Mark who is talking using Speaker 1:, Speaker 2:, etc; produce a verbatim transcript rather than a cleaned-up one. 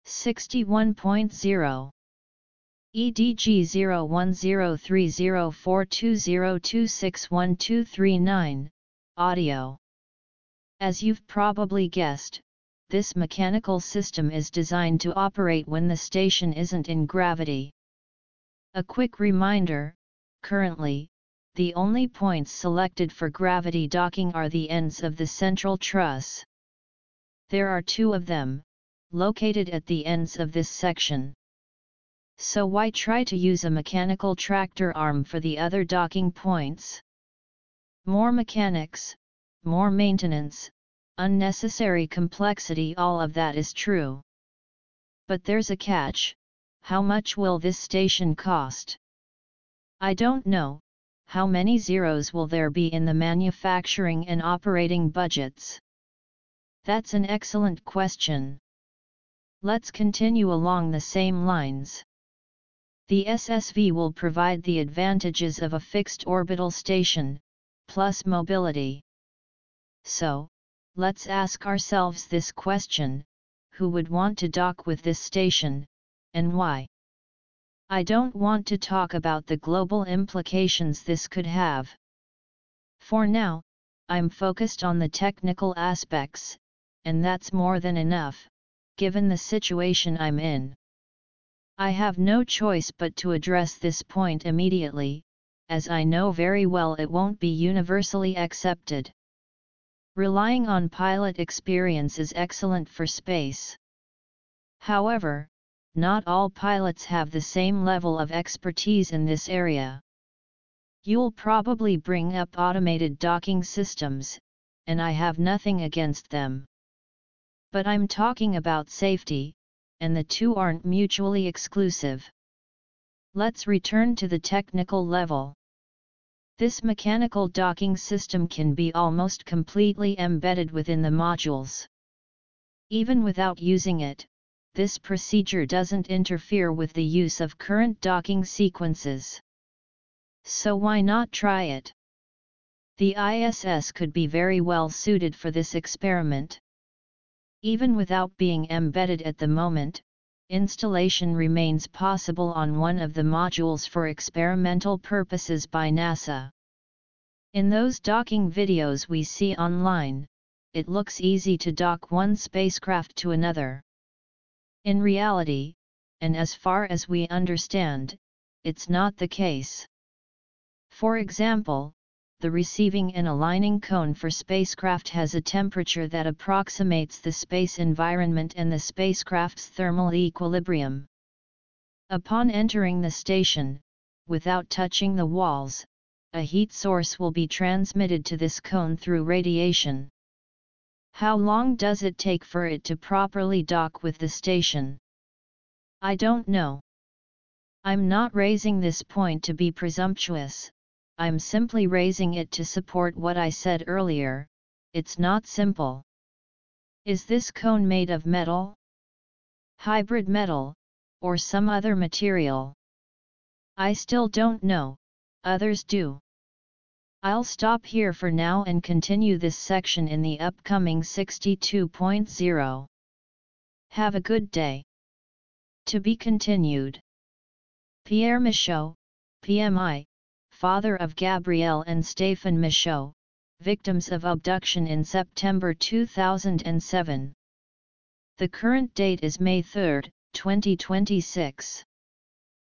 Speaker 1: sixty-one point zero. E D G zero one zero three zero four two zero two six one two three nine, audio. As you've probably guessed, this mechanical system is designed to operate when the station isn't in gravity. A quick reminder, currently, the only points selected for gravity docking are the ends of the central truss. There are two of them, located at the ends of this section. So why try to use a mechanical tractor arm for the other docking points? More mechanics, more maintenance, unnecessary complexity, all of that is true. But there's a catch: how much will this station cost? I don't know. How many zeros will there be in the manufacturing and operating budgets? That's an excellent question. Let's continue along the same lines. The S S V will provide the advantages of a fixed orbital station, plus mobility. So, let's ask ourselves this question: who would want to dock with this station, and why? I don't want to talk about the global implications this could have. For now, I'm focused on the technical aspects, and that's more than enough, given the situation I'm in. I have no choice but to address this point immediately, as I know very well it won't be universally accepted. Relying on pilot experience is excellent for space. However, not all pilots have the same level of expertise in this area. You'll probably bring up automated docking systems, and I have nothing against them. But I'm talking about safety, and the two aren't mutually exclusive. Let's return to the technical level. This mechanical docking system can be almost completely embedded within the modules. Even without using it, this procedure doesn't interfere with the use of current docking sequences. So why not try it? The I S S could be very well suited for this experiment. Even without being embedded at the moment, installation remains possible on one of the modules for experimental purposes by NASA. In those docking videos we see online, it looks easy to dock one spacecraft to another. In reality, and as far as we understand, it's not the case. For example, the receiving and aligning cone for spacecraft has a temperature that approximates the space environment and the spacecraft's thermal equilibrium. Upon entering the station, without touching the walls, a heat source will be transmitted to this cone through radiation. How long does it take for it to properly dock with the station? I don't know. I'm not raising this point to be presumptuous. I'm simply raising it to support what I said earlier: it's not simple. Is this cone made of metal, hybrid metal, or some other material? I still don't know, others do. I'll stop here for now and continue this section in the upcoming sixty-two point zero. Have a good day. To be continued. Pierre Michaud, P M I, father of Gabrielle and Stéphane Michaud, victims of abduction in September two thousand seven. The current date is May third, twenty twenty-six.